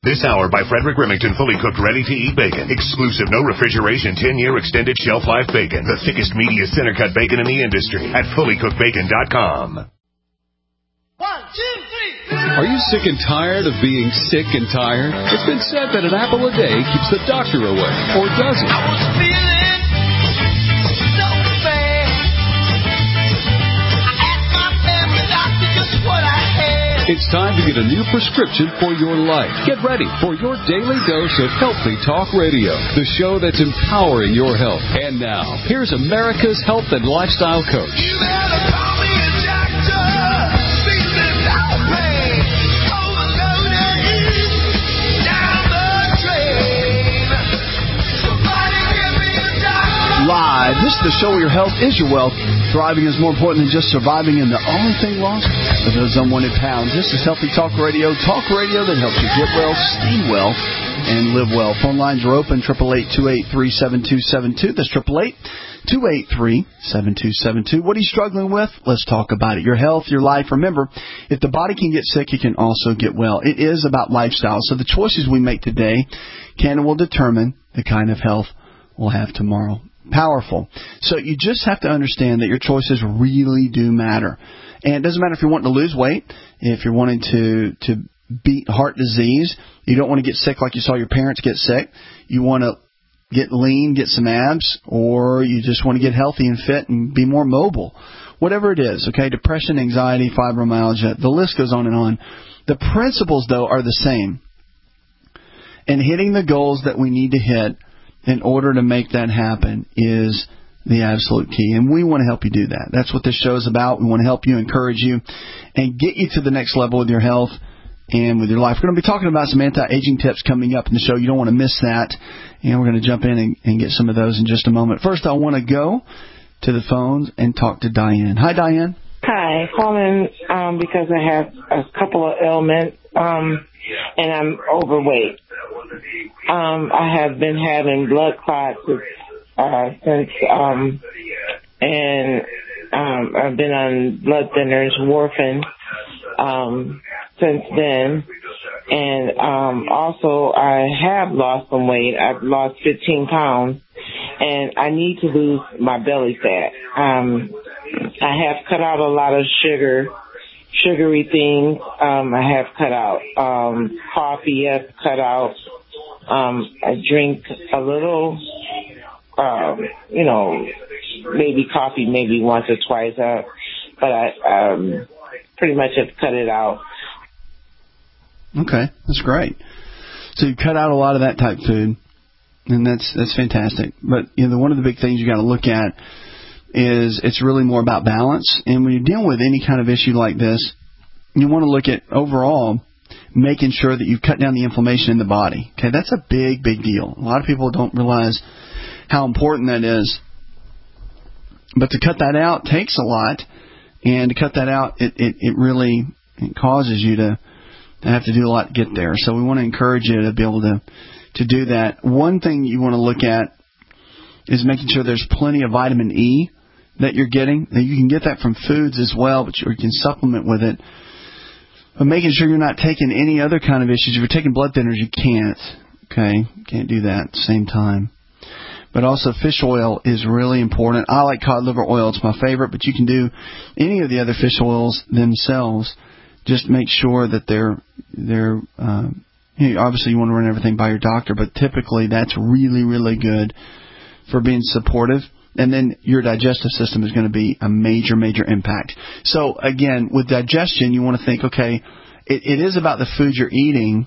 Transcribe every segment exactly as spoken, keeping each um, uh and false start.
This hour by Frederick Remington, fully cooked, ready-to-eat bacon. Exclusive, no refrigeration, ten-year extended shelf life bacon. The thickest, meatiest center-cut bacon in the industry at fully cooked bacon dot com. One, two, three. Are you sick and tired of being sick and tired? It's been said that an apple a day keeps the doctor away, or does it? I was feeling so bad. I asked my family doctor just what I had. It's time to get a new prescription for your life. Get ready for your daily dose of Healthy Talk Radio, the show that's empowering your health. And now, here's America's health and lifestyle coach. You better call me a doctor. Beat the dog pain. Overloaded. Down the drain. Somebody give me a doctor. Live. This is the show where your health is your wealth. Thriving is more important than just surviving, and the only thing lost are those unwanted pounds. This is Healthy Talk Radio. Talk radio that helps you get well, stay well, and live well. Phone lines are open, eight eight eight, two eight three, seven two seven two. That's eight eight eight, two eight three, seven two seven two. What are you struggling with? Let's talk about it. Your health, your life. Remember, if the body can get sick, it can also get well. It is about lifestyle. So the choices we make today can and will determine the kind of health we'll have tomorrow. Powerful. So you just have to understand that your choices really do matter. And it doesn't matter if you're wanting to lose weight, if you're wanting to, to beat heart disease, you don't want to get sick like you saw your parents get sick, you want to get lean, get some abs, or you just want to get healthy and fit and be more mobile. Whatever it is, okay, depression, anxiety, fibromyalgia, the list goes on and on. The principles, though, are the same. And hitting the goals that we need to hit in order to make that happen is the absolute key. And we want to help you do that. That's what this show is about. We want to help you, encourage you, and get you to the next level with your health and with your life. We're going to be talking about some anti-aging tips coming up in the show. You don't want to miss that. And we're going to jump in and, and get some of those in just a moment. First, I want to go to the phones and talk to Diane. Hi, Diane. Hi, calling um, because I have a couple of ailments um, and I'm overweight. Um, I have been having blood clots uh, since, um, and um, I've been on blood thinners, warfarin, um, since then. And um, also, I have lost some weight. I've lost fifteen pounds, and I need to lose my belly fat. Um, I have cut out a lot of sugar, sugary things. Um, I have cut out um, coffee. I've cut out. Um, I drink a little, um, you know, maybe coffee, maybe once or twice. Uh, but I um, pretty much have cut it out. Okay, that's great. So you cut out a lot of that type food, and that's that's fantastic. But you know, one of the big things you got to look at is it's really more about balance. And when you're dealing with any kind of issue like this, you want to look at overall making sure that you cut down the inflammation in the body. Okay, that's a big, big deal. A lot of people don't realize how important that is. But to cut that out takes a lot, and to cut that out, it, it, it really it causes you to, to have to do a lot to get there. So we want to encourage you to be able to, to do that. One thing you want to look at is making sure there's plenty of vitamin E that you're getting. Now, you can get that from foods as well, but you can supplement with it. But making sure you're not taking any other kind of issues. If you're taking blood thinners, you can't. Okay? Can't do that at the same time. But also fish oil is really important. I like cod liver oil. It's my favorite, but you can do any of the other fish oils themselves. Just make sure that they're, they're uh, you know, obviously you want to run everything by your doctor, but typically that's really, really good for being supportive. And then your digestive system is going to be a major, major impact. So, again, with digestion, you want to think, okay, it, it is about the food you're eating.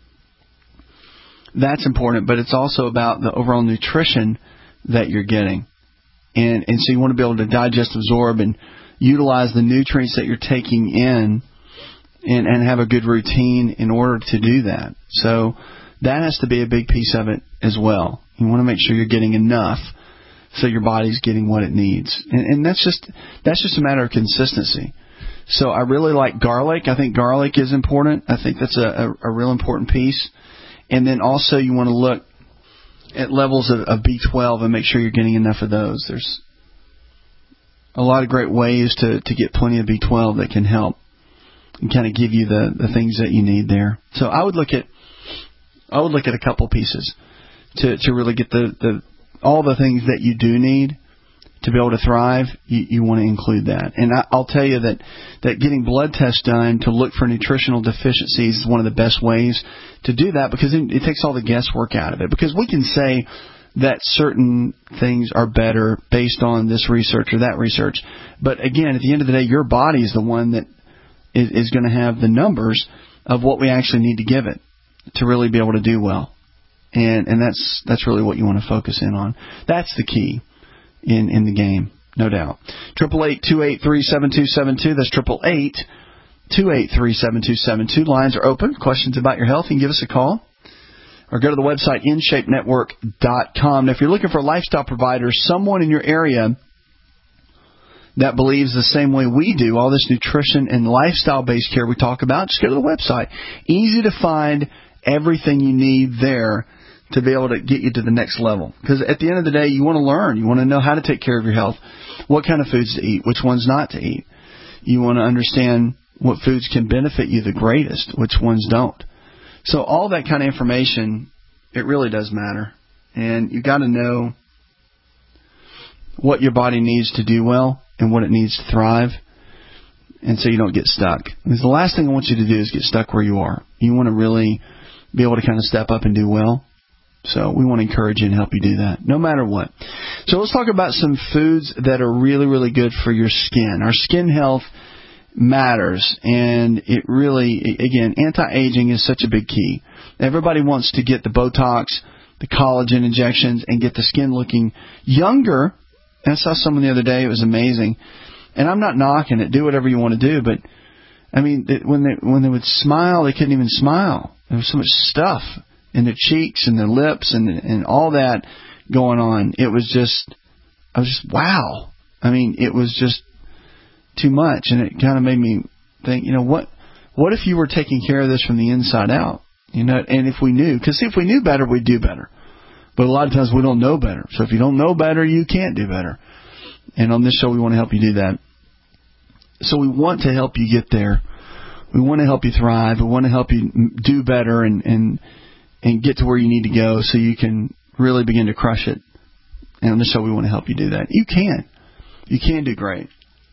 That's important, but it's also about the overall nutrition that you're getting. And, and so you want to be able to digest, absorb, and utilize the nutrients that you're taking in and, and have a good routine in order to do that. So that has to be a big piece of it as well. You want to make sure you're getting enough so your body's getting what it needs. And, and that's just that's just a matter of consistency. So I really like garlic. I think garlic is important. I think that's a, a, a real important piece. And then also you want to look at levels of, of B twelve and make sure you're getting enough of those. There's a lot of great ways to, to get plenty of B twelve that can help and kind of give you the, the things that you need there. So I would look at I would look at a couple pieces to, to really get the, the all the things that you do need to be able to thrive. You, you want to include that. And I, I'll tell you that, that getting blood tests done to look for nutritional deficiencies is one of the best ways to do that, because it, it takes all the guesswork out of it. Because we can say that certain things are better based on this research or that research. But again, at the end of the day, your body is the one that is, is going to have the numbers of what we actually need to give it to really be able to do well. And and that's that's really what you want to focus in on. That's the key in, in the game, no doubt. Triple eight two eight three seven two seven two. That's triple eight two eight three seven two seven two. Lines are open. Questions about your health, you can give us a call. Or go to the website in shape network dot com. Now, if you're looking for a lifestyle provider, someone in your area that believes the same way we do, all this nutrition and lifestyle-based care we talk about, just go to the website. Easy to find everything you need there to be able to get you to the next level. Because at the end of the day, you want to learn. You want to know how to take care of your health, what kind of foods to eat, which ones not to eat. You want to understand what foods can benefit you the greatest, which ones don't. So all that kind of information, it really does matter. And you got to know what your body needs to do well and what it needs to thrive, and so you don't get stuck. Because the last thing I want you to do is get stuck where you are. You want to really be able to kind of step up and do well. So we want to encourage you and help you do that, no matter what. So let's talk about some foods that are really, really good for your skin. Our skin health matters, and it really, again, anti-aging is such a big key. Everybody wants to get the Botox, the collagen injections, and get the skin looking younger. And I saw someone the other day, it was amazing. And I'm not knocking it, do whatever you want to do, but I mean, when they when they would smile, they couldn't even smile. There was so much stuff in their cheeks and their lips and and all that going on. It was just, I was just, wow. I mean, it was just too much, and it kind of made me think, you know, what what if you were taking care of this from the inside out? You know, and if we knew, because see, if we knew better, we'd do better. But a lot of times we don't know better. So if you don't know better, you can't do better. And on this show, we want to help you do that. So we want to help you get there. We want to help you thrive. We want to help you do better and and and get to where you need to go so you can really begin to crush it. And on this show, we want to help you do that. You can. You can do great.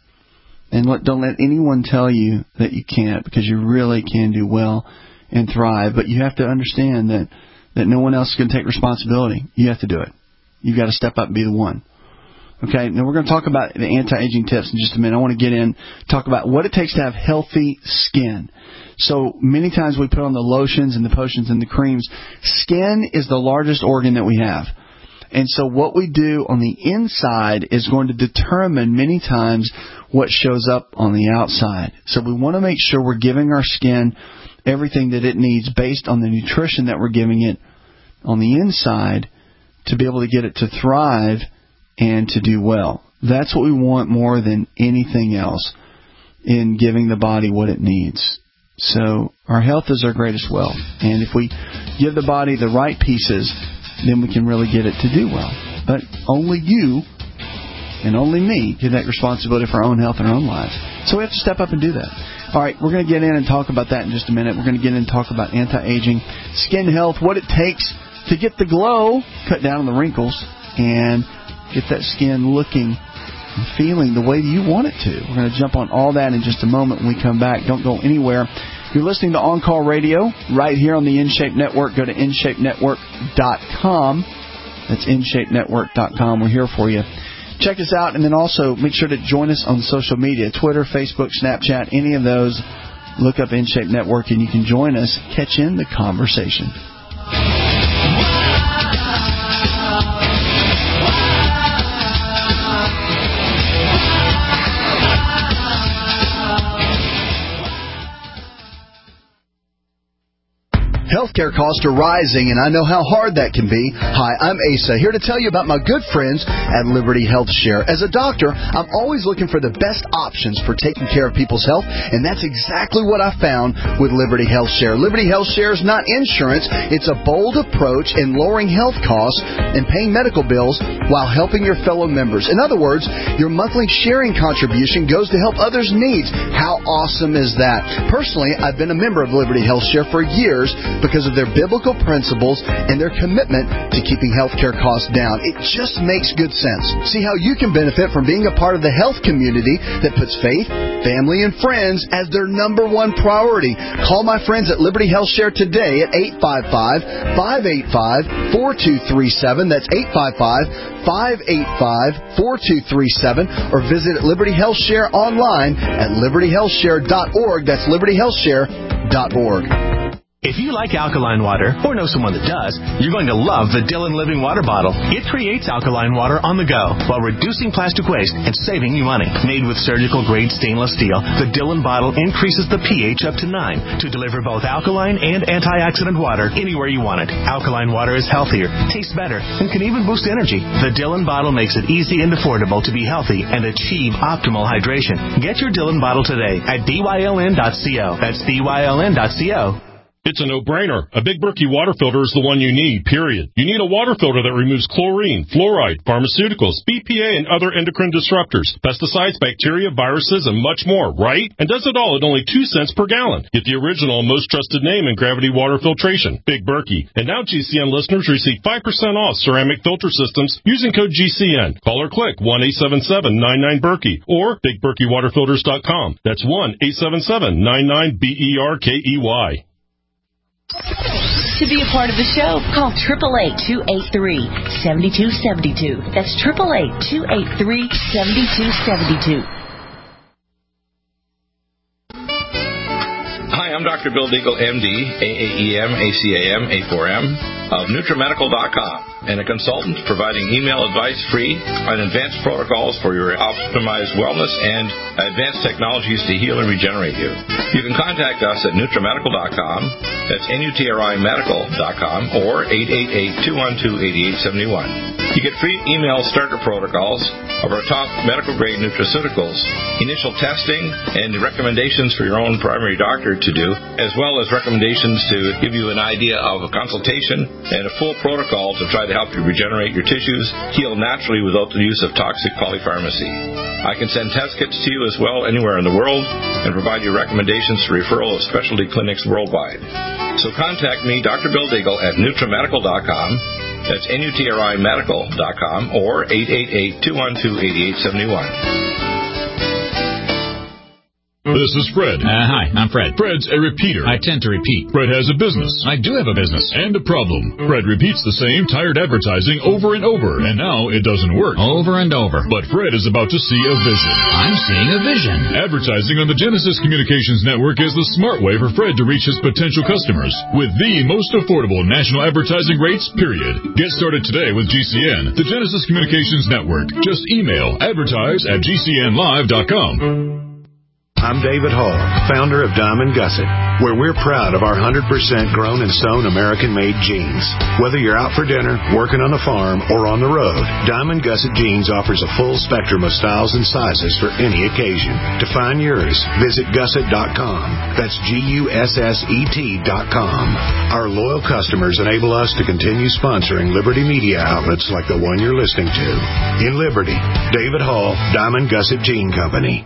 And let, don't let anyone tell you that you can't, because you really can do well and thrive. But you have to understand that, that no one else is going to take responsibility. You have to do it. You've got to step up and be the one. Okay, now we're going to talk about the anti-aging tips in just a minute. I want to get in, talk about what it takes to have healthy skin. So many times we put on the lotions and the potions and the creams. Skin is the largest organ that we have. And so what we do on the inside is going to determine many times what shows up on the outside. So we want to make sure we're giving our skin everything that it needs based on the nutrition that we're giving it on the inside to be able to get it to thrive and to do well. That's what we want more than anything else in giving the body what it needs. So our health is our greatest wealth. And if we give the body the right pieces, then we can really get it to do well. But only you and only me get that responsibility for our own health and our own lives. So we have to step up and do that. All right, we're going to get in and talk about that in just a minute. We're going to get in and talk about anti-aging, skin health, what it takes to get the glow, cut down on the wrinkles, and get that skin looking and feeling the way you want it to. We're going to jump on all that in just a moment when we come back. Don't go anywhere. You're listening to On Call Radio right here on the InShape Network. Go to in shape network dot com. That's in shape network dot com. We're here for you. Check us out, and then also make sure to join us on social media, Twitter, Facebook, Snapchat, any of those. Look up InShape Network, and you can join us, catch in the conversation. Healthcare costs are rising, and I know how hard that can be. Hi, I'm Asa, here to tell you about my good friends at Liberty Health Share. As a doctor, I'm always looking for the best options for taking care of people's health, and that's exactly what I found with Liberty Health Share. Liberty Health Share is not insurance. It's a bold approach in lowering health costs and paying medical bills while helping your fellow members. In other words, your monthly sharing contribution goes to help others' needs. How awesome is that? Personally, I've been a member of Liberty Health Share for years, because of their biblical principles and their commitment to keeping healthcare costs down. It just makes good sense. See how you can benefit from being a part of the health community that puts faith, family, and friends as their number one priority. Call my friends at Liberty Health Share today at eight five five, five eight five, four two three seven. That's eight five five, five eight five, four two three seven. Or visit Liberty Health Share online at liberty health share dot org. That's liberty health share dot org. If you like alkaline water, or know someone that does, you're going to love the Dillon Living Water Bottle. It creates alkaline water on the go while reducing plastic waste and saving you money. Made with surgical-grade stainless steel, the Dillon bottle increases the pH up to nine to deliver both alkaline and antioxidant water anywhere you want it. Alkaline water is healthier, tastes better, and can even boost energy. The Dillon bottle makes it easy and affordable to be healthy and achieve optimal hydration. Get your Dillon bottle today at B Y L N dot co. That's B Y L N dot co. It's a no-brainer. A Big Berkey water filter is the one you need, period. You need a water filter that removes chlorine, fluoride, pharmaceuticals, B P A, and other endocrine disruptors, pesticides, bacteria, viruses, and much more, right? And does it all at only two cents per gallon. Get the original and most trusted name in gravity water filtration, Big Berkey. And now G C N listeners receive five percent off ceramic filter systems using code G C N. Call or click one eight seven seven, nine nine, Berkey or big berkey water filters dot com. That's one eight seven seven, nine nine, B E R K E Y. To be a part of the show, call eight eight eight, two eight three, seven two seven two. That's eight eight eight, two eight three, seven two seven two. Hi, I'm Doctor Bill Deagle, M D, A A E M, A C A M, A four M, of NutriMedical dot com, and a consultant providing email advice free on advanced protocols for your optimized wellness and advanced technologies to heal and regenerate you. You can contact us at NutriMedical dot com, that's N U T R I Medical dot com, or eight eight eight, two one two, eight eight seven one. You get free email starter protocols of our top medical-grade nutraceuticals, initial testing, and recommendations for your own primary doctor to do, as well as recommendations to give you an idea of a consultation and a full protocol to try to help you regenerate your tissues, heal naturally without the use of toxic polypharmacy. I can send test kits to you as well anywhere in the world and provide you recommendations for referral of specialty clinics worldwide. So contact me, Doctor Bill Deagle, at NutriMedical dot com. That's N U T R I Medical dot com or eight eight eight, two one two, eight eight seven one. This is Fred. Uh, hi, I'm Fred. Fred's a repeater. I tend to repeat. Fred has a business. I do have a business. And a problem. Fred repeats the same tired advertising over and over, and now it doesn't work. Over and over. But Fred is about to see a vision. I'm seeing a vision. Advertising on the Genesis Communications Network is the smart way for Fred to reach his potential customers with the most affordable national advertising rates, period. Get started today with G C N, the Genesis Communications Network. Just email advertise at G C N live dot com. I'm David Hall, founder of Diamond Gusset, where we're proud of our one hundred percent grown and sewn American-made jeans. Whether you're out for dinner, working on the farm, or on the road, Diamond Gusset Jeans offers a full spectrum of styles and sizes for any occasion. To find yours, visit gusset dot com. That's G U S S E T dot com. Our loyal customers enable us to continue sponsoring Liberty media outlets like the one you're listening to. In Liberty, David Hall, Diamond Gusset Jean Company.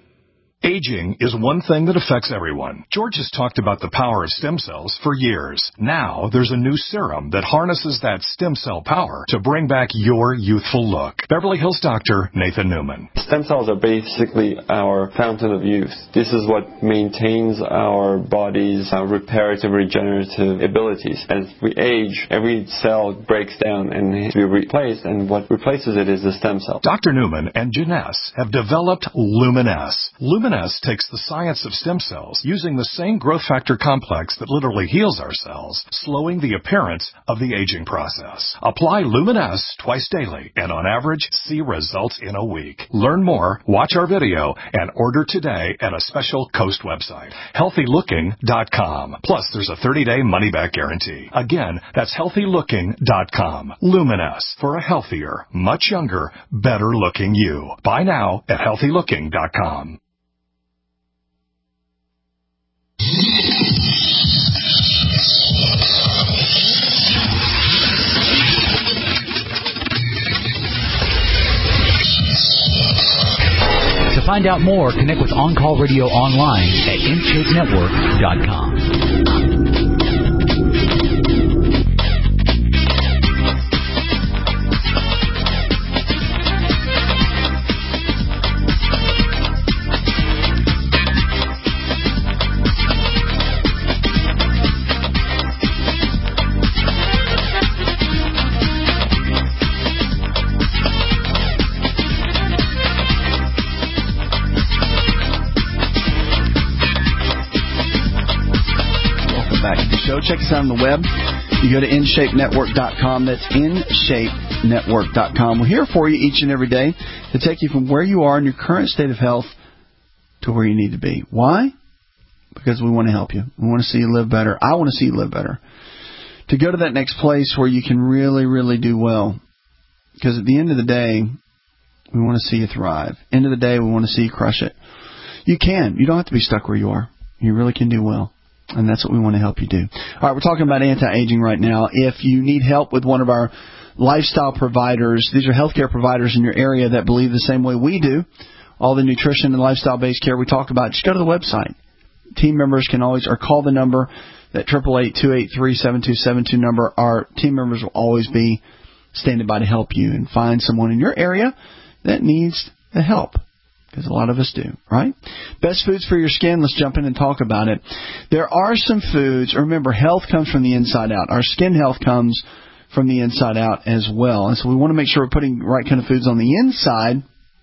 Aging is one thing that affects everyone. George has talked about the power of stem cells for years. Now, there's a new serum that harnesses that stem cell power to bring back your youthful look. Beverly Hills doctor Nathan Newman. Stem cells are basically our fountain of youth. This is what maintains our body's uh, reparative, regenerative abilities. As we age, every cell breaks down and needs to be replaced, and what replaces it is the stem cell. Doctor Newman and Janess have developed Luminess. Luminess takes the science of stem cells using the same growth factor complex that literally heals our cells, slowing the appearance of the aging process. Apply Luminess twice daily and on average see results in a week. Learn more, watch our video, and order today at a special Coast website, healthy looking dot com. Plus there's a thirty-day money-back guarantee. Again, that's healthy looking dot com. Luminess, for a healthier, much younger, better looking you. Buy now at healthy looking dot com. To find out more, connect with On Call Radio online at intake network dot com. check us out on the web. You go to in shape network dot com. That's in shape network dot com. We're here for you each and every day to take you from where you are in your current state of health to where you need to be. Why? Because we want to help you. We want to see you live better. I want to see you live better. To go to that next place where you can really, really do well. Because at the end of the day, we want to see you thrive. End of the day, we want to see you crush it. You can. You don't have to be stuck where you are. You really can do well. And that's what we want to help you do. All right, we're talking about anti-aging right now. If you need help with one of our lifestyle providers, these are healthcare providers in your area that believe the same way we do. All the nutrition and lifestyle-based care we talk about, just go to the website. Team members can always, or call the number, that eight eight eight, two eight three, seven two seven two number. Our team members will always be standing by to help you and find someone in your area that needs the help. Because a lot of us do, right? Best foods for your skin. Let's jump in and talk about it. There are some foods. Remember, health comes from the inside out. Our skin health comes from the inside out as well. And so we want to make sure we're putting the right kind of foods on the inside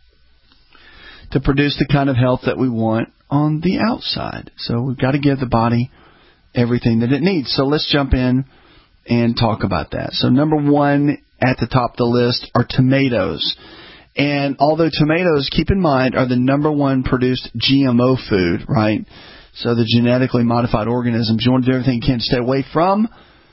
to produce the kind of health that we want on the outside. So we've got to give the body everything that it needs. So let's jump in and talk about that. So number one at the top of the list are tomatoes. And although tomatoes, keep in mind, are the number one produced G M O food, right? So the genetically modified organisms, you want to do everything you can to stay away from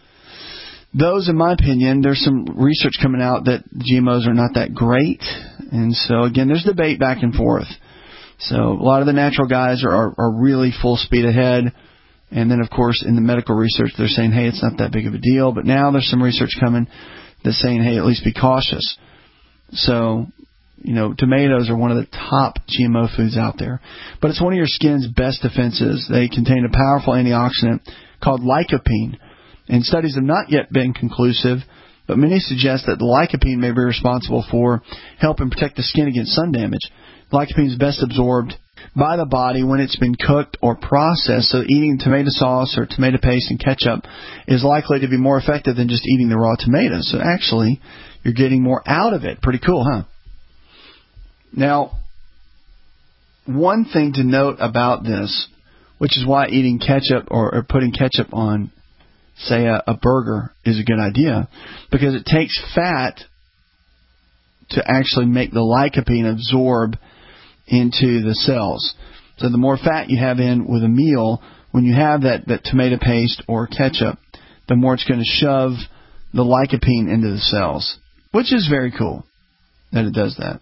those. In my opinion, there's some research coming out that G M Os are not that great. And so, again, there's debate back and forth. So a lot of the natural guys are, are, are really full speed ahead. And then, of course, in the medical research, they're saying, hey, it's not that big of a deal. But now there's some research coming that's saying, hey, at least be cautious. So, you know, tomatoes are one of the top G M O foods out there. But it's one of your skin's best defenses. They contain a powerful antioxidant called lycopene. And studies have not yet been conclusive, but many suggest that the lycopene may be responsible for helping protect the skin against sun damage. Lycopene is best absorbed by the body when it's been cooked or processed, so eating tomato sauce or tomato paste and ketchup is likely to be more effective than just eating the raw tomatoes. So actually, you're getting more out of it. Pretty cool, huh? Now, one thing to note about this, which is why eating ketchup or, or putting ketchup on, say, a, a burger is a good idea, because it takes fat to actually make the lycopene absorb into the cells. So the more fat you have in with a meal, when you have that, that tomato paste or ketchup, the more it's going to shove the lycopene into the cells, which is very cool that it does that.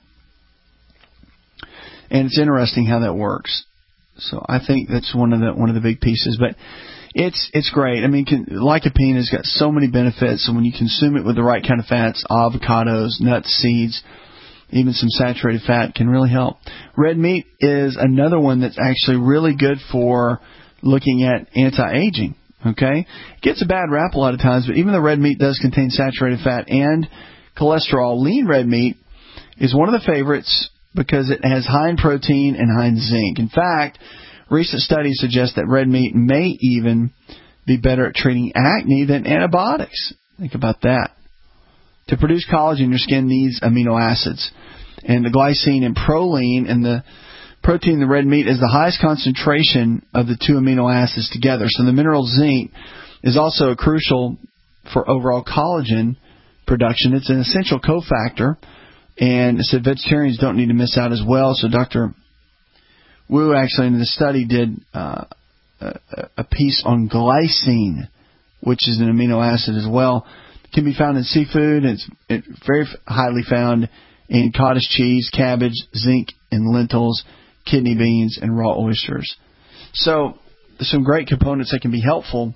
And it's interesting how that works. So I think that's one of the one of the big pieces. But it's it's great. I mean, can, lycopene has got so many benefits. And when you consume it with the right kind of fats, avocados, nuts, seeds, even some saturated fat can really help. Red meat is another one that's actually really good for looking at anti-aging. Okay, it gets a bad rap a lot of times, but even though red meat does contain saturated fat and cholesterol, lean red meat is one of the favorites because it has high in protein and high in zinc. In fact, recent studies suggest that red meat may even be better at treating acne than antibiotics. Think about that. To produce collagen, your skin needs amino acids. And the glycine and proline and the protein in the red meat is the highest concentration of the two amino acids together. So the mineral zinc is also crucial for overall collagen production. It's an essential cofactor. And so vegetarians don't need to miss out as well. So Doctor Wu actually in the study did uh, a, a piece on glycine, which is an amino acid as well. It can be found in seafood. It's it, very highly found in cottage cheese, cabbage, zinc in lentils, kidney beans, and raw oysters. So there's some great components that can be helpful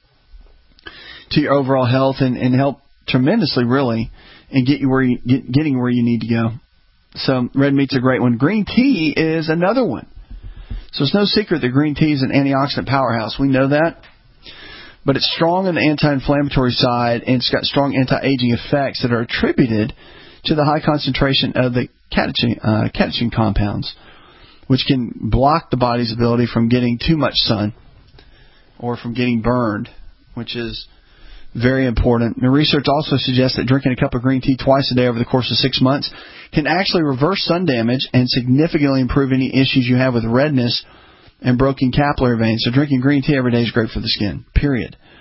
to your overall health and, and help tremendously, really, and get you where you get, getting where you need to go. So red meat's a great one. Green tea is another one. So it's no secret that green tea is an antioxidant powerhouse. We know that. But it's strong on the anti-inflammatory side, and it's got strong anti-aging effects that are attributed to the high concentration of the catechin, uh, catechin compounds, which can block the body's ability from getting too much sun or from getting burned, which is very important. The research also suggests that drinking a cup of green tea twice a day over the course of six months can actually reverse sun damage and significantly improve any issues you have with redness and broken capillary veins. So drinking green tea every day is great for the skin, period.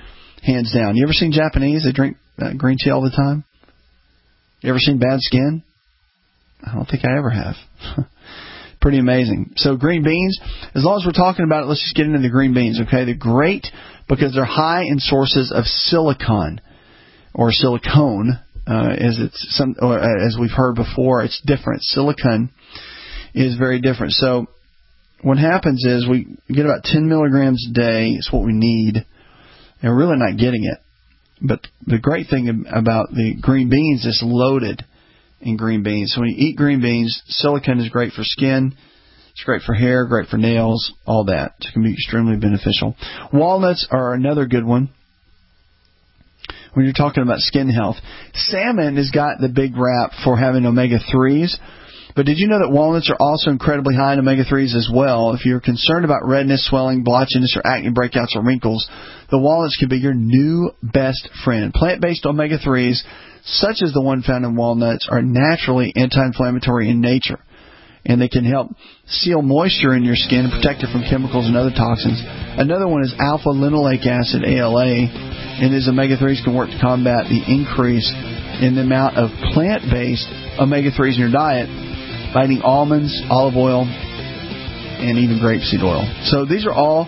hands down. You ever seen Japanese? They drink uh, green tea all the time. You ever seen bad skin? I don't think I ever have. Pretty amazing. So green beans, as long as we're talking about it, let's just get into the green beans, okay? They're great because they're high in sources of silicon or silicone, uh, as it's some, or as we've heard before. It's different. Silicon is very different. So what happens is we get about ten milligrams a day. It's what we need, and we're really not getting it. But the great thing about the green beans is loaded in green beans. So when you eat green beans, silicon is great for skin. It's great for hair, great for nails, all that. It can be extremely beneficial. Walnuts are another good one when you're talking about skin health. Salmon has got the big rap for having omega threes. But did you know that walnuts are also incredibly high in omega threes as well? If you're concerned about redness, swelling, blotchiness, or acne breakouts or wrinkles, the walnuts can be your new best friend. Plant-based omega threes, such as the one found in walnuts, are naturally anti-inflammatory in nature, and they can help seal moisture in your skin and protect it from chemicals and other toxins. Another one is alpha-linoleic acid, A L A, and these omega threes can work to combat the increase in the amount of plant-based omega threes in your diet by eating almonds, olive oil, and even grapeseed oil. So these are all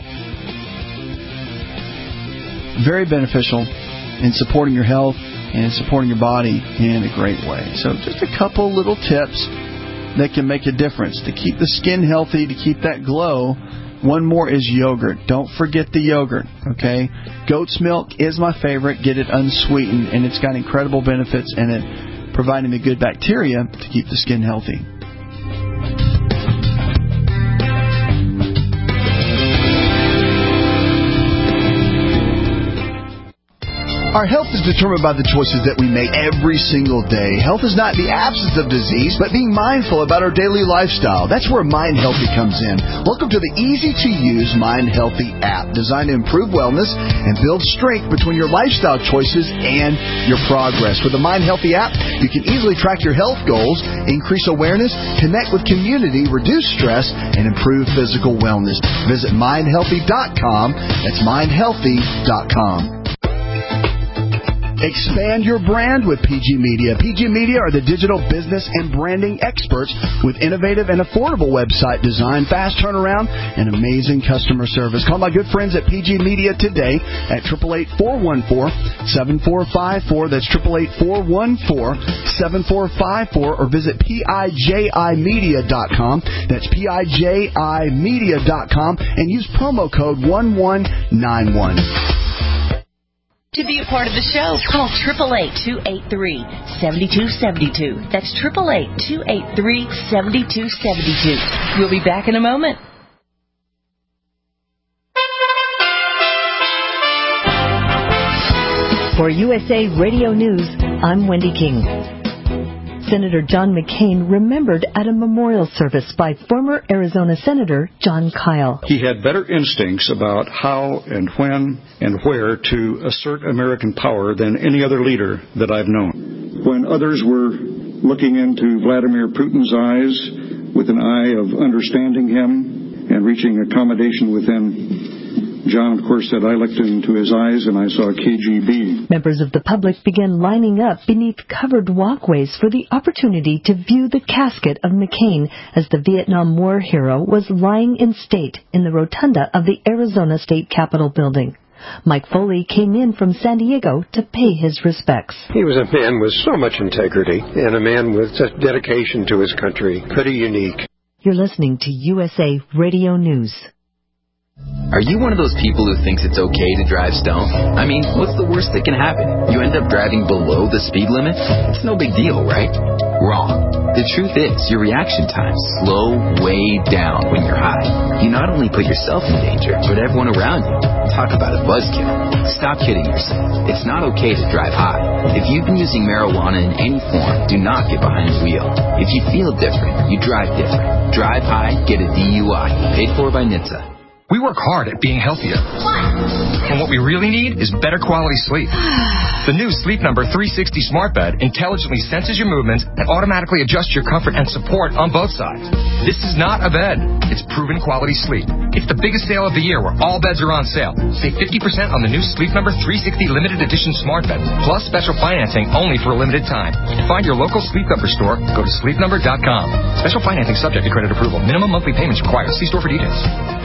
very beneficial in supporting your health and supporting your body in a great way. So just a couple little tips that can make a difference to keep the skin healthy, to keep that glow. One more is yogurt. Don't forget the yogurt, okay? Goat's milk is my favorite. Get it unsweetened, and it's got incredible benefits in it, providing the good bacteria to keep the skin healthy. Our health is determined by the choices that we make every single day. Health is not the absence of disease, but being mindful about our daily lifestyle. That's where Mind Healthy comes in. Welcome to the easy-to-use Mind Healthy app, designed to improve wellness and build strength between your lifestyle choices and your progress. With the Mind Healthy app, you can easily track your health goals, increase awareness, connect with community, reduce stress, and improve physical wellness. Visit mind healthy dot com. That's mind healthy dot com. Expand your brand with P G Media. P G Media are the digital business and branding experts with innovative and affordable website design, fast turnaround, and amazing customer service. Call my good friends at P G Media today at eight eight eight, four one four, seven four five four. That's eight eight eight, four one four, seven four five four. Or visit P I J I media dot com. That's P I J I media dot com. And use promo code one one nine one. To be a part of the show, call eight eight eight, two eight three, seven two seven two. That's eight eight eight, two eight three, seven two seven two. We'll be back in a moment. For U S A Radio News, I'm Wendy King. Senator John McCain remembered at a memorial service by former Arizona Senator John Kyle. He had better instincts about how and when and where to assert American power than any other leader that I've known. When others were looking into Vladimir Putin's eyes with an eye of understanding him and reaching accommodation with him, John, of course, said, I looked into his eyes and I saw K G B. Members of the public began lining up beneath covered walkways for the opportunity to view the casket of McCain as the Vietnam War hero was lying in state in the rotunda of the Arizona State Capitol building. Mike Foley came in from San Diego to pay his respects. He was a man with so much integrity and a man with such dedication to his country. Pretty unique. You're listening to U S A Radio News. Are you one of those people who thinks it's okay to drive stoned? I mean, what's the worst that can happen? You end up driving below the speed limit? It's no big deal, right? Wrong. The truth is, your reaction times slow way down when you're high. You not only put yourself in danger, but everyone around you. Talk about a buzzkill. Stop kidding yourself. It's not okay to drive high. If you've been using marijuana in any form, do not get behind the wheel. If you feel different, you drive different. Drive high, get a D U I. Paid for by N H T S A. We work hard at being healthier. And what we really need is better quality sleep. The new Sleep Number three sixty Smart Bed intelligently senses your movements and automatically adjusts your comfort and support on both sides. This is not a bed. It's proven quality sleep. It's the biggest sale of the year where all beds are on sale. Save fifty percent on the new Sleep Number three sixty Limited Edition Smart Bed, plus special financing only for a limited time. To find your local Sleep Number store, go to sleep number dot com. Special financing subject to credit approval. Minimum monthly payments required. See store for details.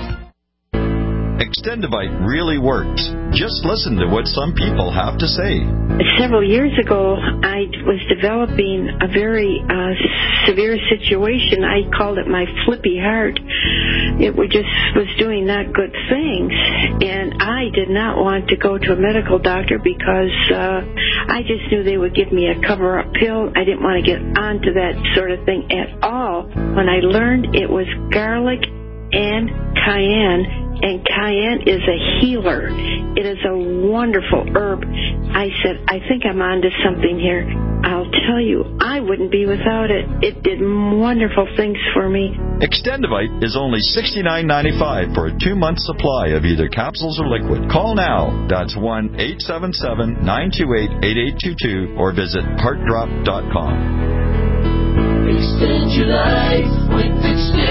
Extendivite really works. Just listen to what some people have to say. Several years ago, I was developing a very uh, severe situation. I called it my flippy heart. It was just was doing not good things, and I did not want to go to a medical doctor because uh, I just knew they would give me a cover-up pill. I didn't want to get onto that sort of thing at all. When I learned it was garlic and cayenne, and cayenne is a healer. It is a wonderful herb. I said, I think I'm onto something here. I'll tell you, I wouldn't be without it. It did wonderful things for me. Extendivite is only sixty-nine ninety-five for a two-month supply of either capsules or liquid. Call now. That's one eight seven seven, nine two eight, eight eight two two or visit heart drop dot com. Extend your life with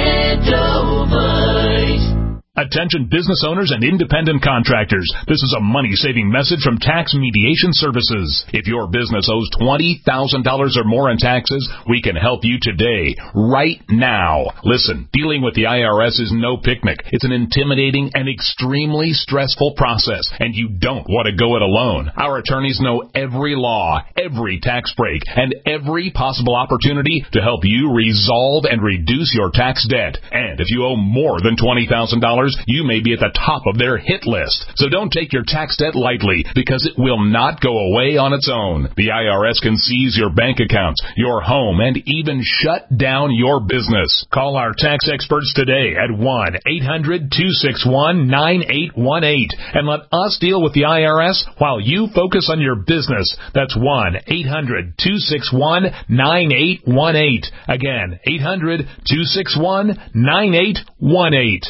Extendivite. Attention business owners and independent contractors. This is a money-saving message from Tax Mediation Services. If your business owes twenty thousand dollars or more in taxes, we can help you today, right now. Listen, dealing with the I R S is no picnic. It's an intimidating and extremely stressful process, and you don't want to go it alone. Our attorneys know every law, every tax break, and every possible opportunity to help you resolve and reduce your tax debt. And if you owe more than twenty thousand dollars, you may be at the top of their hit list. So don't take your tax debt lightly, because it will not go away on its own. The I R S can seize your bank accounts, your home, and even shut down your business. Call our tax experts today at one eight hundred, two six one, nine eight one eight and let us deal with the I R S while you focus on your business. That's one eight hundred, two six one, nine eight one eight. Again, eight hundred, two six one, nine eight one eight.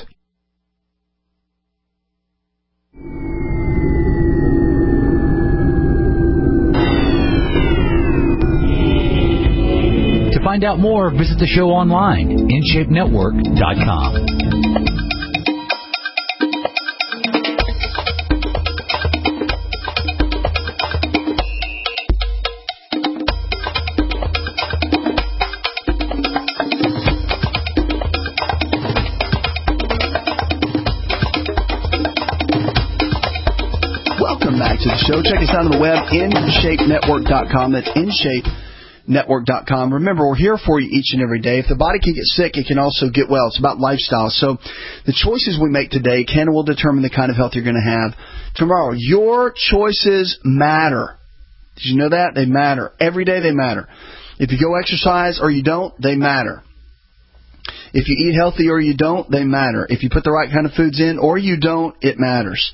To find out more, visit the show online, in shape network dot com. Welcome back to the show. Check us out on the web, in shape network dot com. That's in shape network dot com. Remember, we're here for you each and every day. If the body can get sick, it can also get well. It's about lifestyle. So the choices we make today can and will determine the kind of health you're going to have tomorrow. Your choices matter. Did you know that? They matter. Every day they matter. If you go exercise or you don't, they matter. If you eat healthy or you don't, they matter. If you put the right kind of foods in or you don't, it matters.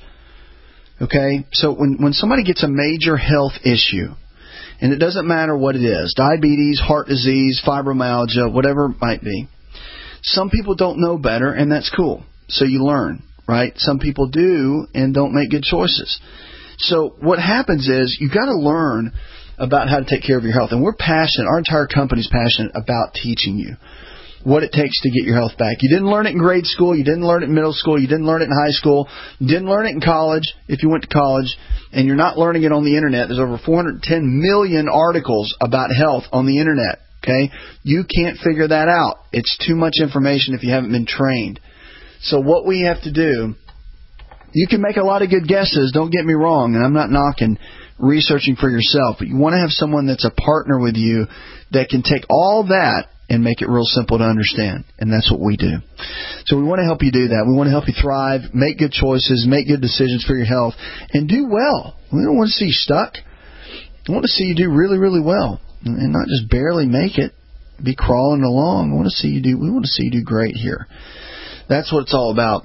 Okay? So when, when somebody gets a major health issue, and it doesn't matter what it is, diabetes, heart disease, fibromyalgia, whatever it might be, some people don't know better, and that's cool. So you learn, right? Some people do and don't make good choices. So what happens is you've got to learn about how to take care of your health. And we're passionate, our entire company is passionate about teaching you what it takes to get your health back. You didn't learn it in grade school. You didn't learn it in middle school. You didn't learn it in high school. You didn't learn it in college if you went to college. And you're not learning it on the Internet. There's over four hundred ten million articles about health on the Internet. Okay? You can't figure that out. It's too much information if you haven't been trained. So what we have to do, you can make a lot of good guesses. Don't get me wrong. And I'm not knocking researching for yourself. But you want to have someone that's a partner with you that can take all that and make it real simple to understand. And that's what we do. So we want to help you do that. We want to help you thrive, make good choices, make good decisions for your health, and do well. We don't want to see you stuck. We want to see you do really, really well, and not just barely make it, be crawling along. We want to see you do. We want to see you do great here. That's what it's all about.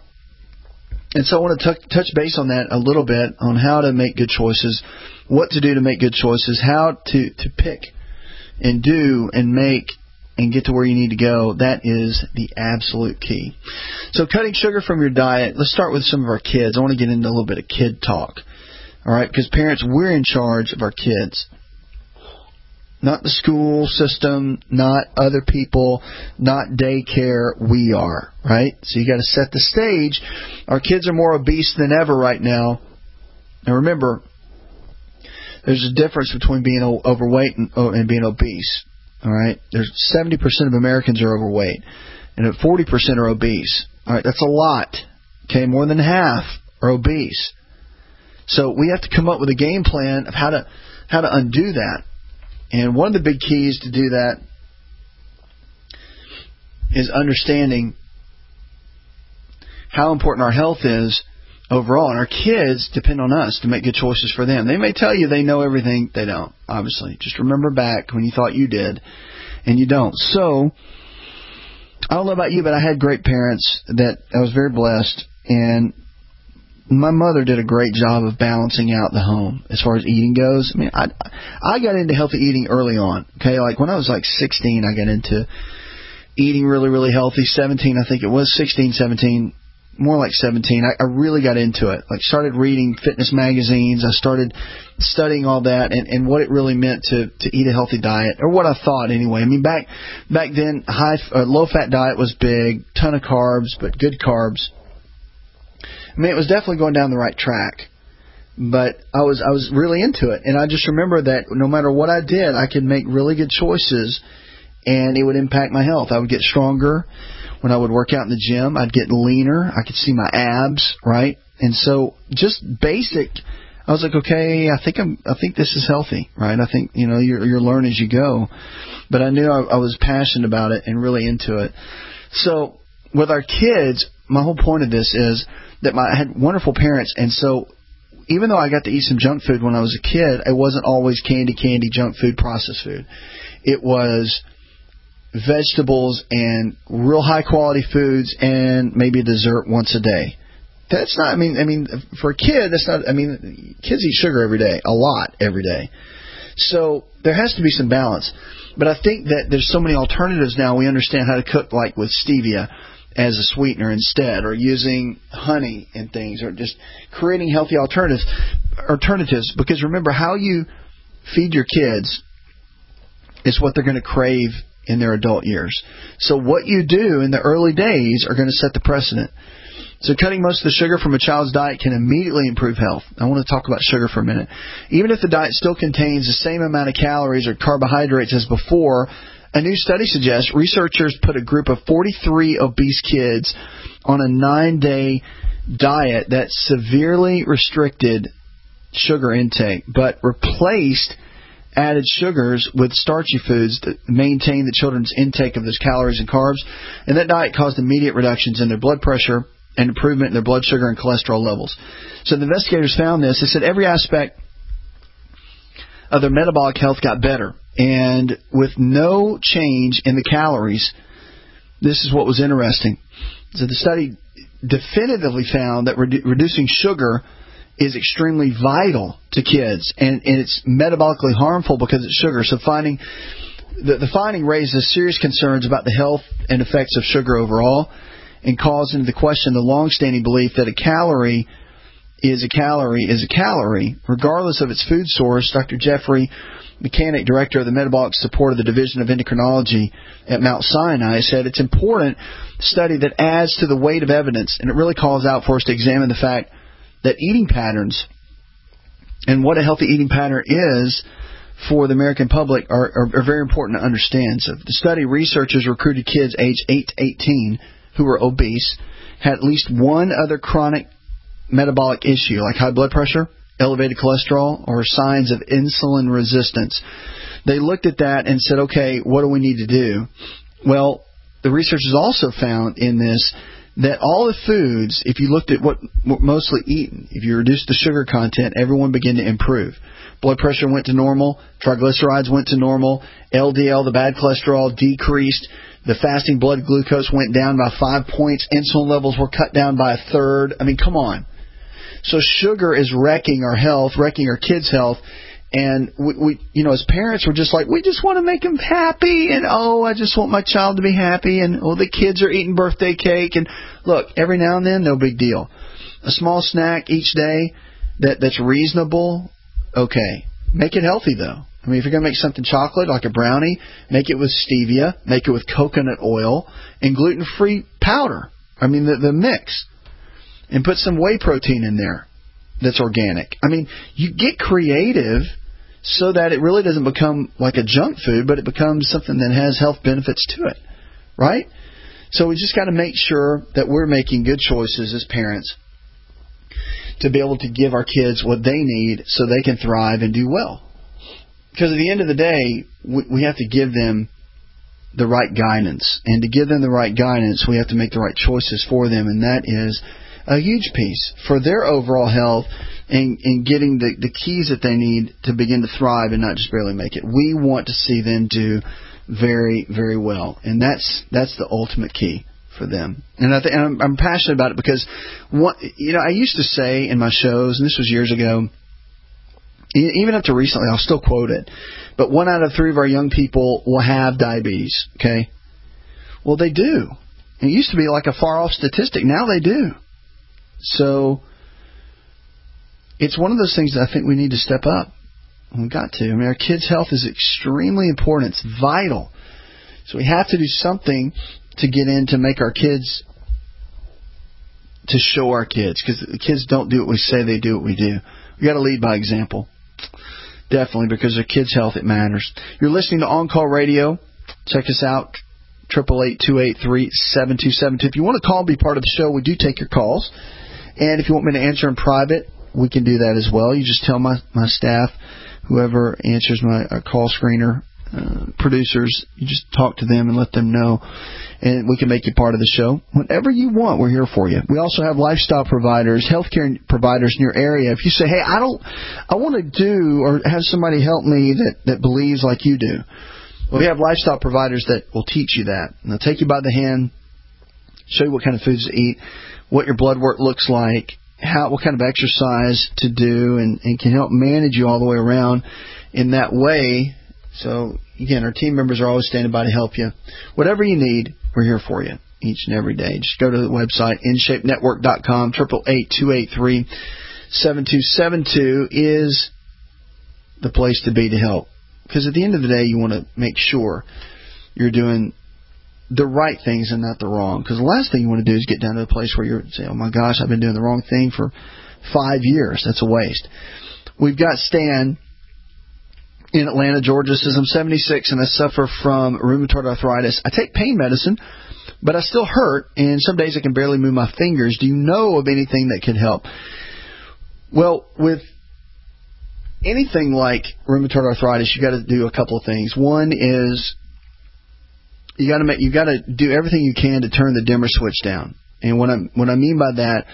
And so I want to t- touch base on that a little bit, on how to make good choices, what to do to make good choices, how to, to pick and do and make and get to where you need to go, that is the absolute key. So cutting sugar from your diet, let's start with some of our kids. I want to get into a little bit of kid talk. All right, because parents, we're in charge of our kids. Not the school system, not other people, not daycare, we are, right? So you got to set the stage. Our kids are more obese than ever right now. Now remember, there's a difference between being overweight and, and being obese. All right, there's seventy percent of Americans are overweight, and forty percent are obese. All right, that's a lot. Okay, more than half are obese. So we have to come up with a game plan of how to how to undo that. And one of the big keys to do that is understanding how important our health is overall. And our kids depend on us to make good choices for them. They may tell you they know everything. They don't, obviously. Just remember back when you thought you did, and you don't. So, I don't know about you, but I had great parents that I was very blessed. And my mother did a great job of balancing out the home as far as eating goes. I mean, I, I got into healthy eating early on. Okay, like when I was like sixteen, I got into eating really, really healthy. seventeen, I think it was, sixteen, seventeen. More like seventeen. I, I really got into it. Like started reading fitness magazines. I started studying all that and, and what it really meant to, to eat a healthy diet, or what I thought anyway. I mean, back back then, high uh, low fat diet was big, ton of carbs, but good carbs. I mean, it was definitely going down the right track. But I was I was really into it, and I just remember that no matter what I did, I could make really good choices, and it would impact my health. I would get stronger. When I would work out in the gym, I'd get leaner. I could see my abs, right? And so just basic, I was like, okay, I think I'm, I think this is healthy, right? I think, you know, you're, you're learn as you go. But I knew I, I was passionate about it and really into it. So with our kids, my whole point of this is that my, I had wonderful parents. And so even though I got to eat some junk food when I was a kid, it wasn't always candy, candy, junk food, processed food. It was vegetables and real high quality foods and maybe a dessert once a day. That's not, I mean, I mean, for a kid, that's not, I mean, kids eat sugar every day, a lot every day. So there has to be some balance. But I think that there's so many alternatives now. We understand how to cook, like with stevia as a sweetener instead, or using honey and things, or just creating healthy alternatives, alternatives. Because remember, how you feed your kids is what they're going to crave in their adult years. So what you do in the early days are going to set the precedent. So cutting most of the sugar from a child's diet can immediately improve health. I want to talk about sugar for a minute. Even if the diet still contains the same amount of calories or carbohydrates as before, a new study suggests researchers put a group of forty-three obese kids on a nine-day diet that severely restricted sugar intake, but replaced added sugars with starchy foods to maintain the children's intake of those calories and carbs. And that diet caused immediate reductions in their blood pressure and improvement in their blood sugar and cholesterol levels. So the investigators found this. They said every aspect of their metabolic health got better. And with no change in the calories, this is what was interesting. So the study definitively found that redu- reducing sugar is extremely vital to kids, and, and it's metabolically harmful because it's sugar. So finding the, the finding raises serious concerns about the health and effects of sugar overall, and calls into question the long-standing belief that a calorie is a calorie is a calorie, regardless of its food source. Doctor Jeffrey Mechanic, director of the Metabolic Support of the Division of Endocrinology at Mount Sinai, said it's important study that adds to the weight of evidence, and it really calls out for us to examine the fact that eating patterns and what a healthy eating pattern is for the American public are, are, are very important to understand. So the study, researchers recruited kids aged eight to eighteen who were obese, had at least one other chronic metabolic issue like high blood pressure, elevated cholesterol, or signs of insulin resistance. They looked at that and said, okay, what do we need to do? Well, the researchers also found in this that all the foods, if you looked at what were mostly eaten, if you reduced the sugar content, everyone began to improve. Blood pressure went to normal, triglycerides went to normal, L D L, the bad cholesterol, decreased, the fasting blood glucose went down by five points, insulin levels were cut down by a third. I mean, come on. So sugar is wrecking our health, wrecking our kids' health, And we, we, you know, as parents, we're just like, we just want to make them happy, and oh, I just want my child to be happy, and oh, the kids are eating birthday cake, and look, every now and then, no big deal. A small snack each day that that's reasonable, okay. Make it healthy though. I mean, if you're going to make something chocolate, like a brownie, make it with stevia, make it with coconut oil, and gluten-free powder. I mean, the, the mix. And put some whey protein in there that's organic. I mean, you get creative so that it really doesn't become like a junk food, but it becomes something that has health benefits to it, right? So we just got to make sure that we're making good choices as parents to be able to give our kids what they need so they can thrive and do well. Because at the end of the day, we, we have to give them the right guidance. And to give them the right guidance, we have to make the right choices for them, and that is a huge piece for their overall health and, and getting the, the keys that they need to begin to thrive and not just barely make it. We want to see them do very, very well, and that's that's the ultimate key for them. And, I th- and I'm, I'm passionate about it because, one, you know, I used to say in my shows, and this was years ago, even up to recently, I'll still quote it, but one out of three of our young people will have diabetes, okay? Well, they do. And it used to be like a far-off statistic. Now they do. So it's one of those things that I think we need to step up. We've got to. I mean, our kids' health is extremely important. It's vital. So we have to do something to get in to make our kids, to show our kids, because the kids don't do what we say, they do what we do. We got to lead by example. Definitely, because their kids' health, it matters. You're listening to On Call Radio. Check us out, eight eight eight, two eight three, seven two seven two. If you want to call and be part of the show, we do take your calls. And if you want me to answer in private, we can do that as well. You just tell my, my staff, whoever answers my uh, call screener, uh, producers, you just talk to them and let them know, and we can make you part of the show. Whatever you want, we're here for you. We also have lifestyle providers, healthcare providers in your area. If you say, hey, I don't, I want to do or have somebody help me that, that believes like you do, well, we have lifestyle providers that will teach you that. And they'll take you by the hand, show you what kind of foods to eat, what your blood work looks like, how what kind of exercise to do, and, and can help manage you all the way around in that way. So, again, our team members are always standing by to help you. Whatever you need, we're here for you each and every day. Just go to the website, in shape network dot com. eight eight eight, two eight three, seven two seven two is the place to be to help. Because at the end of the day, you want to make sure you're doing the right things and not the wrong. Because the last thing you want to do is get down to a place where you're saying, oh my gosh, I've been doing the wrong thing for five years. That's a waste. We've got Stan in Atlanta, Georgia. Says, I'm seventy-six and I suffer from rheumatoid arthritis. I take pain medicine, but I still hurt, and some days I can barely move my fingers. Do you know of anything that could help? Well, with anything like rheumatoid arthritis, you got to do a couple of things. One is you got to make you got to do everything you can to turn the dimmer switch down. And what I what I mean by that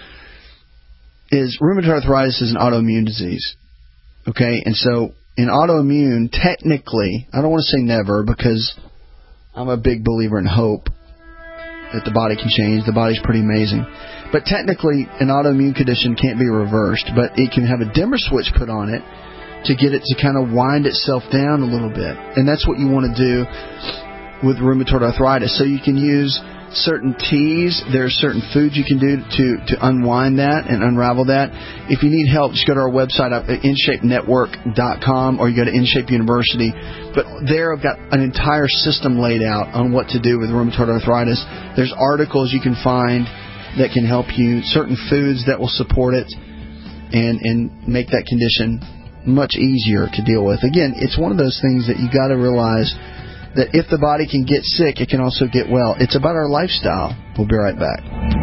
is rheumatoid arthritis is an autoimmune disease. Okay, and so in autoimmune, technically, I don't want to say never, because I'm a big believer in hope that the body can change. The body's pretty amazing. But technically, an autoimmune condition can't be reversed, but it can have a dimmer switch put on it to get it to kind of wind itself down a little bit. And that's what you want to do with rheumatoid arthritis. So you can use certain teas. There are certain foods you can do to, to unwind that and unravel that. If you need help, just go to our website at in shape network dot com, or you go to InShape University. But there I've got an entire system laid out on what to do with rheumatoid arthritis. There's articles you can find that can help you, certain foods that will support it and, and make that condition much easier to deal with. Again, it's one of those things that you got to realize that if the body can get sick, it can also get well. It's about our lifestyle. We'll be right back.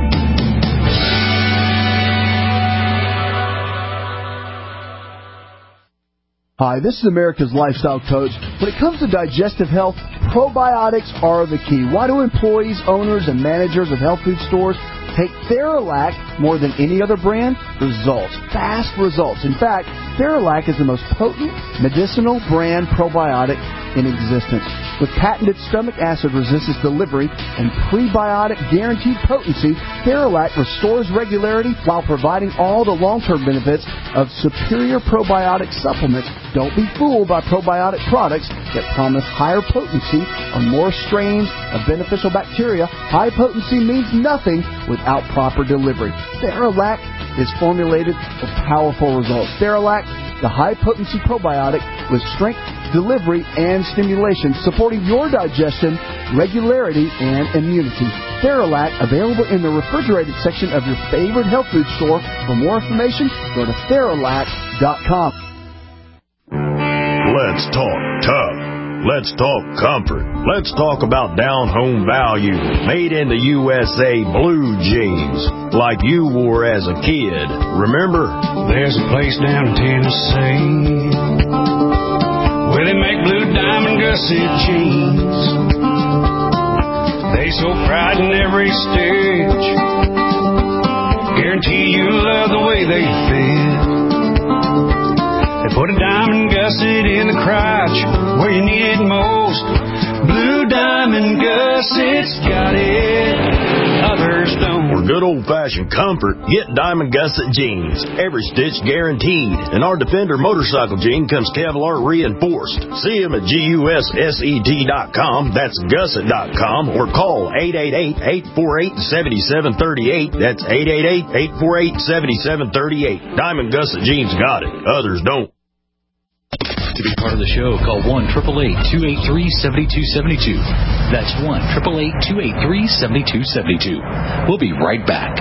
Hi, this is America's Lifestyle Coach. When it comes to digestive health, probiotics are the key. Why do employees, owners, and managers of health food stores take Theralac more than any other brand? Results. Fast results. In fact, Theralac is the most potent medicinal brand probiotic in existence. With patented stomach acid resistance delivery and prebiotic guaranteed potency, Theralac restores regularity while providing all the long-term benefits of superior probiotic supplements. Don't be fooled by probiotic products that promise higher potency or more strains of beneficial bacteria. High potency means nothing without proper delivery. Theralac is formulated for powerful results. Theralac, the high-potency probiotic with strength, delivery, and stimulation, supporting your digestion, regularity, and immunity. Theralac, available in the refrigerated section of your favorite health food store. For more information, go to Theralac dot com. Let's talk tough. Let's talk comfort. Let's talk about down-home value. Made in the U S A blue jeans, like you wore as a kid. Remember? There's a place down in Tennessee where they make blue diamond gusset jeans. They so pride in every stitch. Guarantee you love the way they fit. They put a diamond gusset in the crotch where you need it most. Blue diamond gussets got it, others don't. For good old-fashioned comfort, get Diamond Gusset jeans. Every stitch guaranteed. And our Defender motorcycle jean comes Kevlar reinforced. See them at gusset dot com. That's gusset dot com. Or call eight eight eight, eight four eight, seven seven three eight. That's eight eight eight, eight four eight, seven seven three eight. Diamond Gusset jeans got it. Others don't. To be part of the show, call one eight eight eight, two eight three, seven two seven two. That's one eight eight eight, two eight three, seven two seven two. We'll be right back.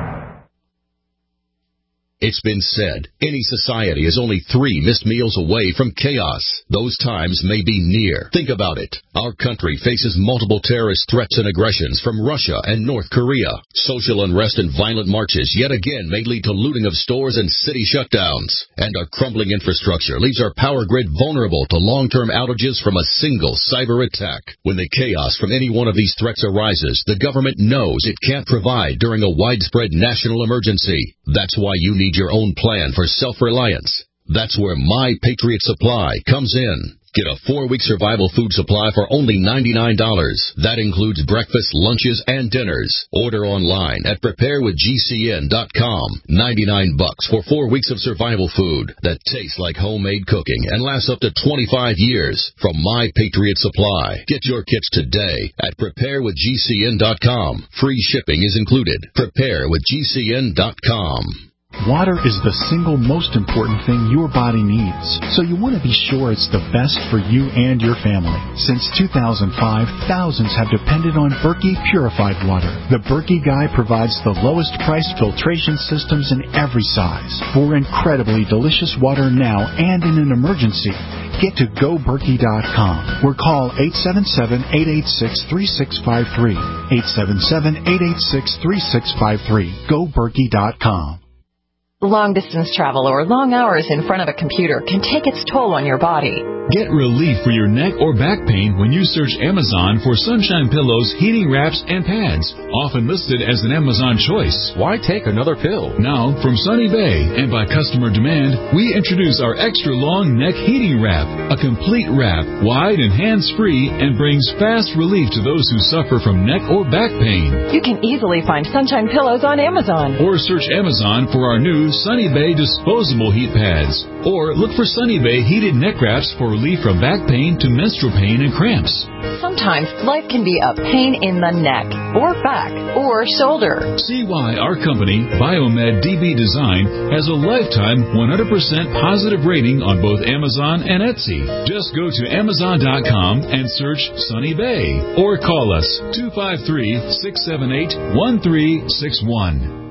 It's been said, any society is only three missed meals away from chaos. Those times may be near. Think about it. Our country faces multiple terrorist threats and aggressions from Russia and North Korea. Social unrest and violent marches yet again may lead to looting of stores and city shutdowns. And our crumbling infrastructure leaves our power grid vulnerable to long-term outages from a single cyber attack. When the chaos from any one of these threats arises, the government knows it can't provide during a widespread national emergency. That's why you need your own plan for self-reliance. That's where My Patriot Supply comes in. Get a four-week survival food supply for only ninety-nine dollars. That includes breakfast, lunches, and dinners. Order online at prepare with G C N dot com. ninety-nine bucks for four weeks of survival food that tastes like homemade cooking and lasts up to twenty-five years from My Patriot Supply. Get your kits today at prepare with G C N dot com. Free shipping is included. prepare with G C N dot com. Water is the single most important thing your body needs, so you want to be sure it's the best for you and your family. Since two thousand five, thousands have depended on Berkey purified water. The Berkey Guy provides the lowest priced filtration systems in every size. For incredibly delicious water now and in an emergency, get to go berkey dot com or call eight seven seven, eight eight six, three six five three. eight seven seven, eight eight six, three six five three. go berkey dot com. Long-distance travel or long hours in front of a computer can take its toll on your body. Get relief for your neck or back pain when you search Amazon for Sunshine Pillows, heating wraps, and pads, often listed as an Amazon choice. Why take another pill? Now, from Sunny Bay and by customer demand, we introduce our extra long neck heating wrap, a complete wrap, wide and hands-free, and brings fast relief to those who suffer from neck or back pain. You can easily find Sunshine Pillows on Amazon. Or search Amazon for our new Sunny Bay disposable heat pads. Or look for Sunny Bay heated neck wraps for relief from back pain to menstrual pain and cramps. Sometimes life can be a pain in the neck, or back, or shoulder. See why our company, Biomed D B Design, has a lifetime one hundred percent positive rating on both Amazon and Etsy. Just go to amazon dot com and search Sunny Bay. Or call us two five three, six seven eight, one three six one.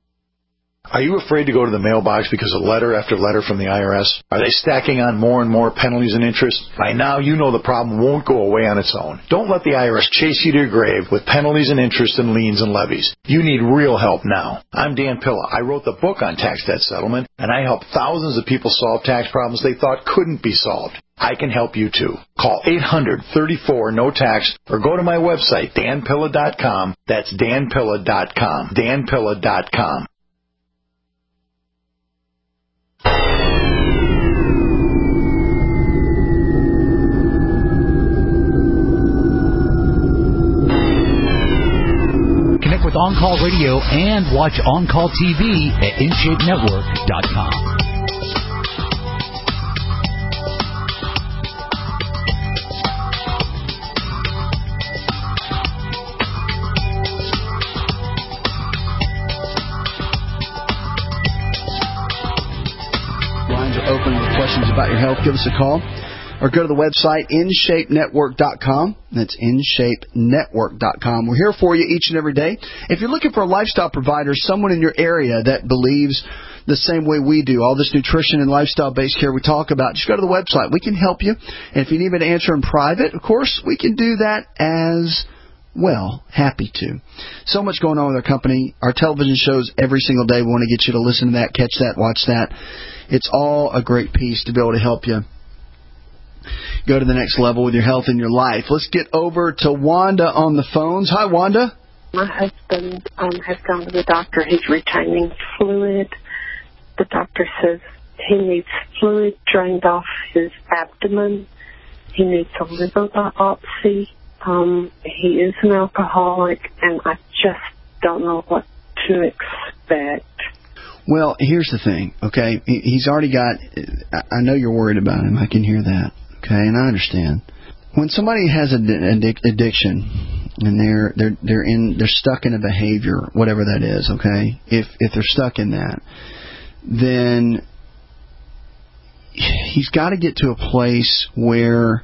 Are you afraid to go to the mailbox because of letter after letter from the I R S? Are they stacking on more and more penalties and interest? By now, you know the problem won't go away on its own. Don't let the I R S chase you to your grave with penalties and interest and liens and levies. You need real help now. I'm Dan Pilla. I wrote the book on tax debt settlement, and I helped thousands of people solve tax problems they thought couldn't be solved. I can help you too. Call eight hundred, thirty-four, no tax or go to my website, dan pilla dot com. That's dan pilla dot com. dan pilla dot com. On Call Radio and watch On Call T V at in shape network dot com. Lines are open with questions about your health. Give us a call or go to the website in shape network dot com. That's in shape network dot com. We're here for you each and every day. If you're looking for a lifestyle provider, someone in your area that believes the same way we do, all this nutrition and lifestyle-based care we talk about, just go to the website. We can help you. And if you need me to answer in private, of course, we can do that as well. Happy to. So much going on with our company. Our television shows every single day. We want to get you to listen to that, catch that, watch that. It's all a great piece to be able to help you go to the next level with your health and your life. Let's get over to Wanda on the phones. Hi, Wanda. My husband um, has gone to the doctor. He's retaining fluid. The doctor says he needs fluid drained off his abdomen. He needs a liver biopsy. Um, he is an alcoholic, and I just don't know what to expect. Well, here's the thing, okay? He's already got, I know you're worried about him. I can hear that. Okay, and I understand. When somebody has an addic- addiction and they're they're they're in they're stuck in a behavior, whatever that is, okay? If if they're stuck in that, then he's got to get to a place where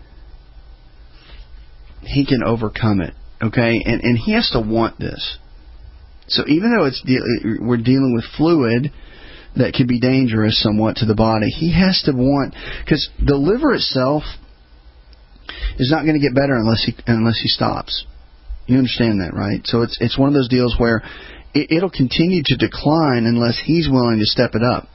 he can overcome it, okay? And and he has to want this. So even though it's de- we're dealing with fluid that can be dangerous somewhat to the body, he has to want, because the liver itself is not going to get better unless he unless he stops. You understand that, right? So it's it's one of those deals where it, it'll continue to decline unless he's willing to step it up.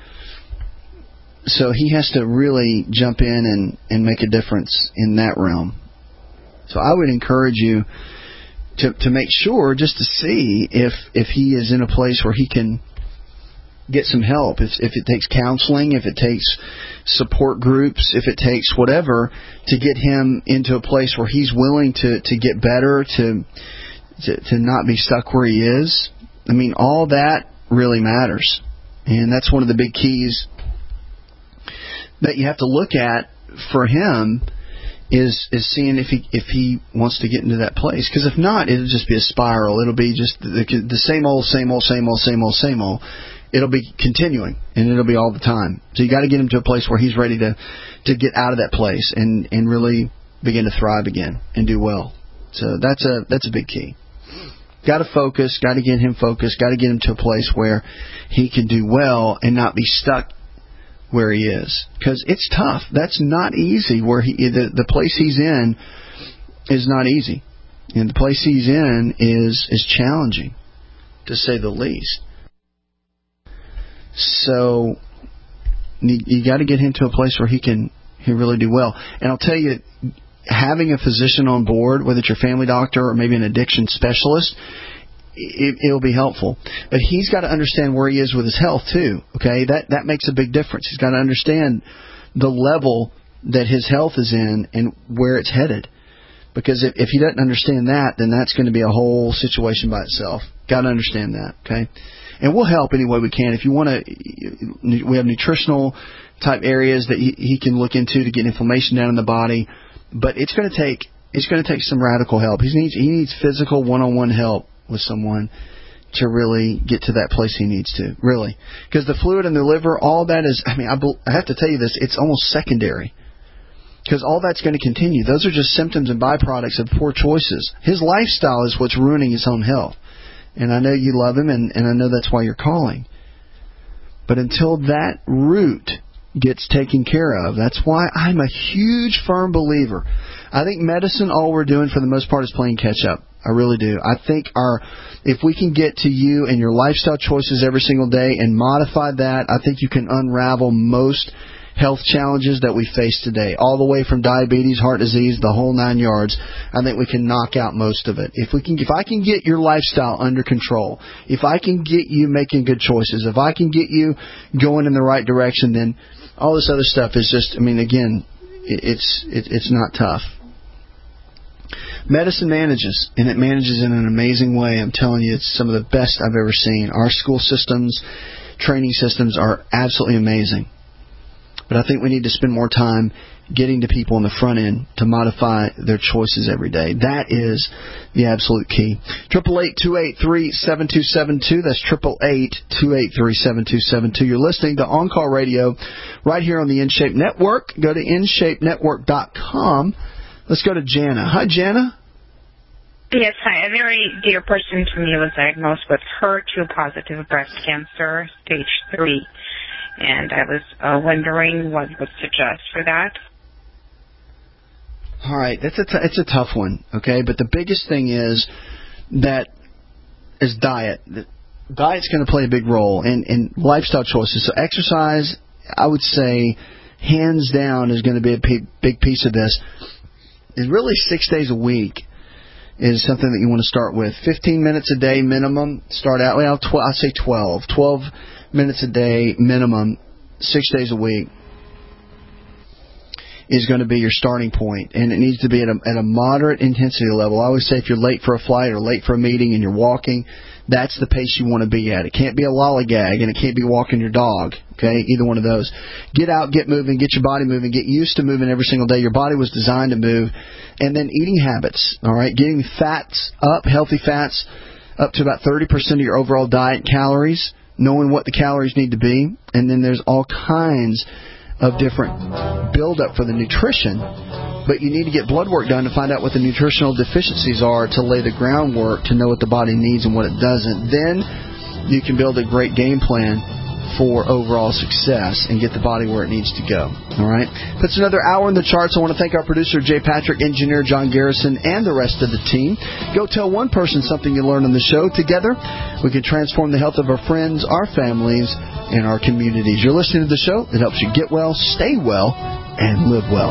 So he has to really jump in and, and make a difference in that realm. So I would encourage you to to make sure, just to see if if he is in a place where he can get some help, if, if it takes counseling, if it takes support groups, if it takes whatever, to get him into a place where he's willing to, to get better, to, to to not be stuck where he is. I mean, all that really matters. And that's one of the big keys that you have to look at for him is is seeing if he if he wants to get into that place. Because if not, it'll just be a spiral. It'll be just the, the same old, same old, same old, same old, same old. It'll be continuing, and it'll be all the time. So you got to get him to a place where he's ready to, to get out of that place and, and really begin to thrive again and do well. So that's a that's a big key. Got to focus. Got to get him focused. Got to get him to a place where he can do well and not be stuck where he is, because it's tough. That's not easy. Where he the the place he's in is not easy, and the place he's in is is challenging, to say the least. So you, you got to get him to a place where he can he really do well. And I'll tell you, having a physician on board, whether it's your family doctor or maybe an addiction specialist, it, it'll be helpful. But he's got to understand where he is with his health too. Okay, that that makes a big difference. He's got to understand the level that his health is in and where it's headed. Because if, if he doesn't understand that, then that's going to be a whole situation by itself. Got to understand that. Okay. And we'll help any way we can. If you want to, we have nutritional type areas that he, he can look into to get inflammation down in the body. But it's going to take it's going to take some radical help. He needs he needs physical one-on-one help with someone to really get to that place he needs to. Really, because the fluid in the liver, all that is. I mean, I, I have to tell you this. It's almost secondary. Because all that's going to continue. Those are just symptoms and byproducts of poor choices. His lifestyle is what's ruining his own health. And I know you love him, and, and I know that's why you're calling. But until that root gets taken care of, that's why I'm a huge, firm believer. I think medicine, all we're doing for the most part is playing catch up. I really do. I think our, if we can get to you and your lifestyle choices every single day and modify that, I think you can unravel most health challenges that we face today, all the way from diabetes, heart disease, the whole nine yards. I think we can knock out most of it. If we can, if I can get your lifestyle under control, if I can get you making good choices, if I can get you going in the right direction, then all this other stuff is just, I mean, again, it, it's it, it's not tough. Medicine manages, and it manages in an amazing way. I'm telling you, it's some of the best I've ever seen. Our school systems, training systems are absolutely amazing. But I think we need to spend more time getting to people on the front end to modify their choices every day. That is the absolute key. Triple eight two eight three seven two seven two. That's triple eight two eight three seven two seven two. You're listening to On Call Radio right here on the InShape Network. Go to in shape network dot com. Let's go to Jana. Hi, Jana. Yes, hi. A very dear person to me was diagnosed with H E R two positive breast cancer, stage three. And I was uh, wondering what would suggest for that. All right, that's a t- it's a tough one, okay? But the biggest thing is that is diet. Diet's going to play a big role in, in lifestyle choices. So exercise, I would say, hands down, is going to be a p- big piece of this. And really six days a week is something that you want to start with. fifteen minutes a day minimum. Start out, well, tw- I'd say twelve. twelve minutes a day minimum, six days a week, is going to be your starting point, and it needs to be at a, at a moderate intensity level. I always say if you're late for a flight or late for a meeting and you're walking, that's the pace you want to be at. It can't be a lollygag, and it can't be walking your dog, okay, either one of those. Get out, get moving, get your body moving, get used to moving every single day. Your body was designed to move. And then eating habits, all right, getting fats up, healthy fats, up to about thirty percent of your overall diet calories, knowing what the calories need to be. And then there's all kinds of different build-up for the nutrition, but you need to get blood work done to find out what the nutritional deficiencies are to lay the groundwork to know what the body needs and what it doesn't. Then you can build a great game plan for overall success and get the body where it needs to go. All right? Puts another hour in the charts. I want to thank our producer, Jay Patrick, engineer John Garrison, and the rest of the team. Go tell one person something you learned on the show. Together, we can transform the health of our friends, our families, and our communities. You're listening to the show that helps you get well, stay well, and live well.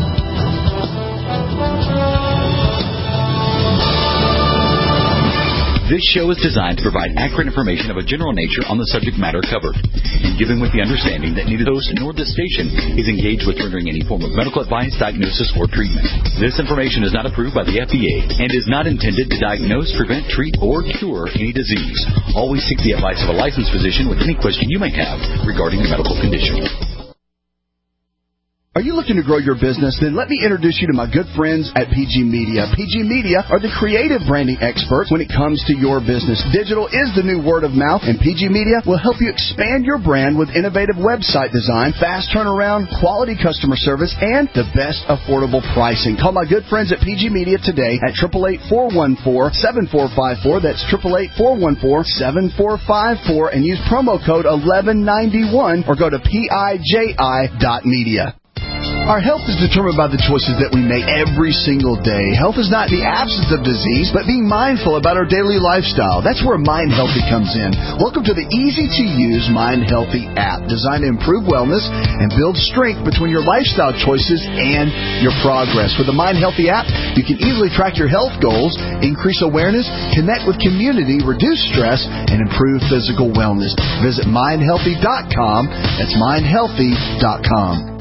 This show is designed to provide accurate information of a general nature on the subject matter covered, and given with the understanding that neither host nor this station is engaged with rendering any form of medical advice, diagnosis, or treatment. This information is not approved by the F D A and is not intended to diagnose, prevent, treat, or cure any disease. Always seek the advice of a licensed physician with any question you may have regarding your medical condition. Are you looking to grow your business? Then let me introduce you to my good friends at P G Media. P G Media are the creative branding experts when it comes to your business. Digital is the new word of mouth, and P G Media will help you expand your brand with innovative website design, fast turnaround, quality customer service, and the best affordable pricing. Call my good friends at P G Media today at eight eight eight, four one four, seven four five four. That's eight eight eight, four one four, seven four five four, and use promo code eleven ninety-one or go to P I J I dot media. Our health is determined by the choices that we make every single day. Health is not the absence of disease, but being mindful about our daily lifestyle. That's where Mind Healthy comes in. Welcome to the easy-to-use Mind Healthy app, designed to improve wellness and build strength between your lifestyle choices and your progress. With the Mind Healthy app, you can easily track your health goals, increase awareness, connect with community, reduce stress, and improve physical wellness. Visit mind healthy dot com. That's mind healthy dot com.